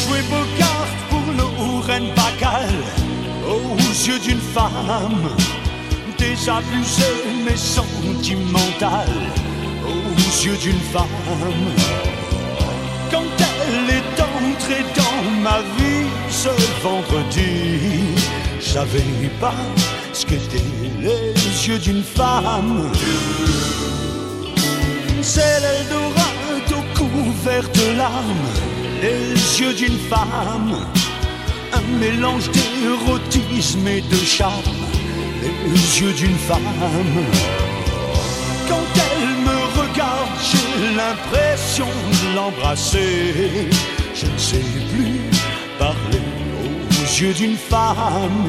joué vos cartes pour nos reines bacales aux yeux d'une femme désabusée mais sentimentale, aux yeux d'une femme. Quand elle est entrée dans ma vie ce vendredi, je savais pas ce qu'étaient les yeux d'une femme. C'est l'Eldorado couvert de larmes, les yeux d'une femme, un mélange d'érotisme et de charme, les yeux d'une femme. Quand elle me regarde, j'ai l'impression de l'embrasser. Je ne sais plus parler aux yeux d'une femme.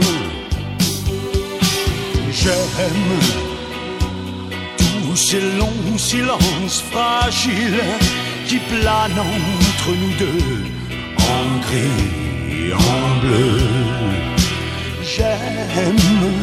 J'aime tous ces longs silences fragiles qui planent entre nous deux, en gris et en bleu. J'aime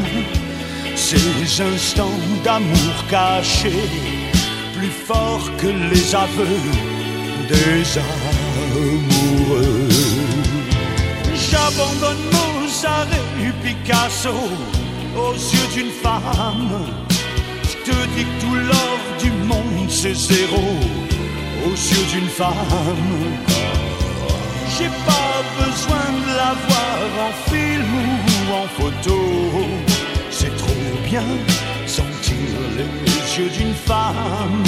ces instants d'amour cachés, plus forts que les aveux des amoureux. J'abandonne Mozart et Picasso aux yeux d'une femme. Je te dis que tout l'or du monde c'est zéro aux yeux d'une femme. J'ai pas besoin de la voir en film ou en photo. C'est trop bien sentir les yeux d'une femme.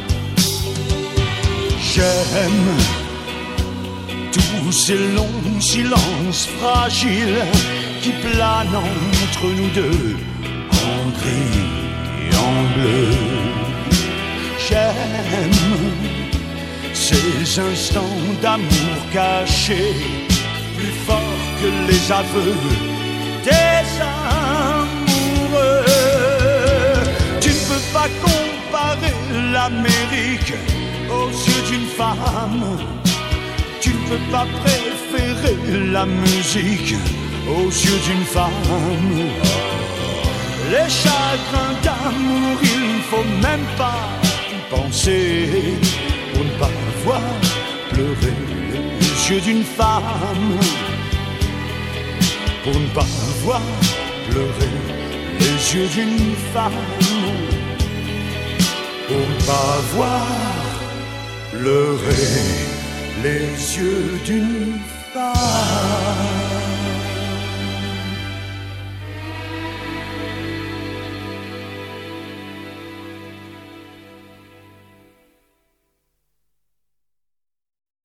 J'aime tous ces longs silences fragiles qui planent entre nous deux, en gris et en bleu. J'aime ces instants d'amour cachés, plus forts que les aveux des amoureux. Tu ne peux pas comparer l'Amérique aux yeux d'une femme. Tu ne peux pas préférer la musique aux yeux d'une femme. Les chagrins d'amour, il ne faut même pas y penser pour ne pas voir pleurer les yeux d'une femme. Pour ne pas voir pleurer les yeux d'une femme. Pour ne pas voir pleurer les yeux d'une femme.